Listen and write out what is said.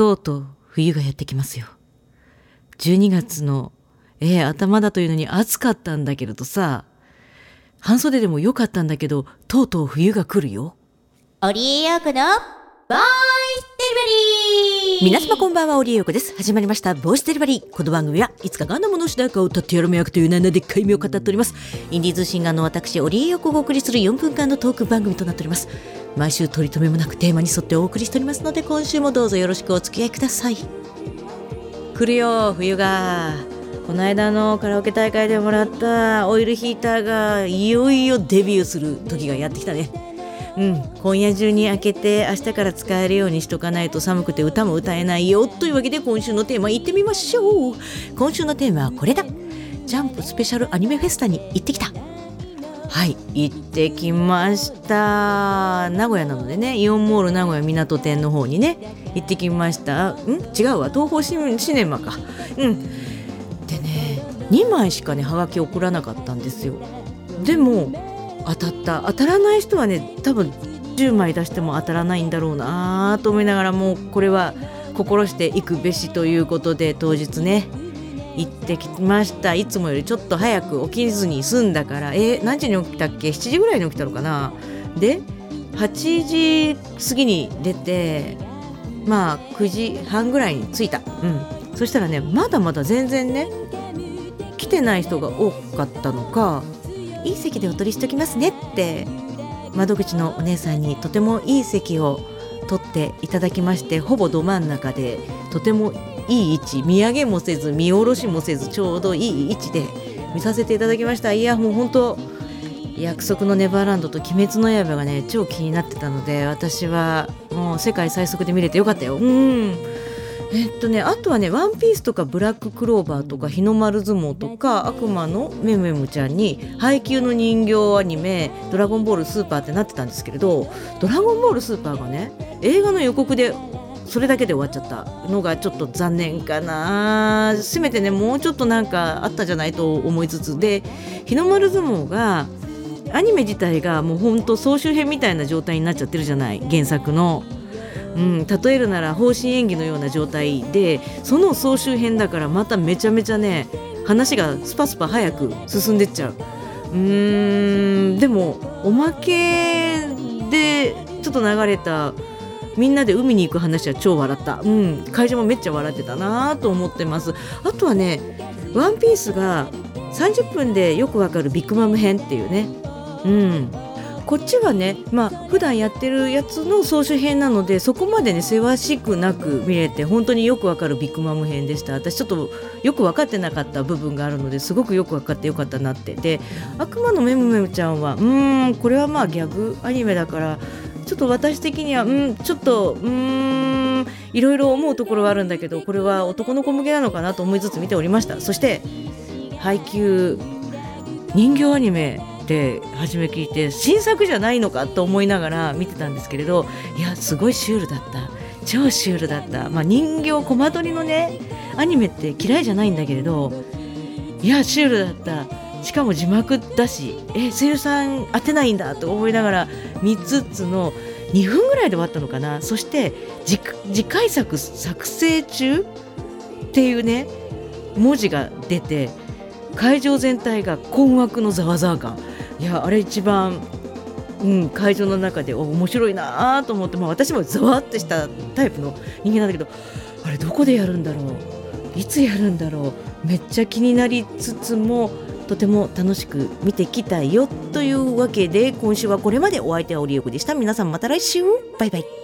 とうとう冬がやってきますよ。12月の、頭だというのに暑かったんだけれどさ、半袖でもよかったんだけど、とうとう冬が来るよ。 織江陽子のボイスデリバリー。 皆様こんばんは、織江陽子です。始まりましたボイスデリバリー。この番組はいつかガンダムの主題歌を歌ってやるめ役という7でっかい夢を語っております。インディーズシンガーの私、織江陽子がお送りする4分間のトーク番組となっております。毎週取り留めもなくテーマに沿ってお送りしておりますので、今週もどうぞよろしくお付き合いください。来るよ冬が。この間のカラオケ大会でもらったオイルヒーターがいよいよデビューする時がやってきたね。今夜中に開けて明日から使えるようにしとかないと寒くて歌も歌えないよというわけで、今週のテーマいってみましょう。今週のテーマはこれだ。ジャンプスペシャルアニメフェスタに行ってきた。はい、行ってきました。名古屋なのでね、イオンモール名古屋港店の方にね行ってきました。違うわ、東宝シネマか。でね、2枚しかねはがき送らなかったんですよ。でも当たらない人はね、多分10枚出しても当たらないんだろうなと思いながら、もうこれは心していくべしということで、当日ね行ってきました。いつもよりちょっと早く起きずに済んだから、何時に起きたっけ、7時ぐらいに起きたのかな。で8時過ぎに出て、9時半ぐらいに着いた。そしたらね、まだまだ全然ね来てない人が多かったのか、いい席でお取りしときますねって窓口のお姉さんにとてもいい席を取っていただきまして、ほぼど真ん中でとてもいい位置、見上げもせず見下ろしもせずちょうどいい位置で見させていただきました。いやもう本当、約束のネバーランドと鬼滅の刃がね超気になってたので、私はもう世界最速で見れてよかったよ。あとはね、ワンピースとかブラッククローバーとか日の丸相撲とか悪魔のメムメムちゃんに配給の人形アニメドラゴンボールスーパーってなってたんですけれど、ドラゴンボールスーパーがね映画の予告でそれだけで終わっちゃったのがちょっと残念かな。せめてねもうちょっとなんかあったんじゃないと思いつつで、日の丸相撲がアニメ自体がもうほんと総集編みたいな状態になっちゃってるじゃない、原作の。例えるなら方針演技のような状態で、その総集編だからまためちゃめちゃね話がスパスパ早く進んでっちゃう。でもおまけでちょっと流れたみんなで海に行く話は超笑った。会場もめっちゃ笑ってたなと思ってます。あとはね、ワンピースが30分でよくわかるビッグマム編っていうね、こっちはね、普段やってるやつの総集編なので、そこまでねせわしくなく見れて、本当によくわかるビッグマム編でした。私ちょっとよく分かってなかった部分があるので、すごくよく分かってよかったなって。で、悪魔のメムメムちゃんはこれはギャグアニメだから、ちょっと私的にはちょっといろいろ思うところはあるんだけど、これは男の子向けなのかなと思いつつ見ておりました。そして配給人形アニメで初め聞いて、新作じゃないのかと思いながら見てたんですけれど、いやすごいシュールだった。超シュールだった。人形コマ撮りのねアニメって嫌いじゃないんだけれど、いやシュールだった。しかも字幕だし、声優さん当てないんだと思いながら見つつの2分ぐらいで終わったのかな。そして次回作作成中っていうね文字が出て、会場全体が困惑のざわざわ感。いやあれ一番、会場の中で面白いなと思って、私もざわってしたタイプの人間なんだけど、あれどこでやるんだろう、いつやるんだろう、めっちゃ気になりつつもとても楽しく見てきたよというわけで、今週はこれまで。お相手は織江陽子でした。皆さんまた来週、バイバイ。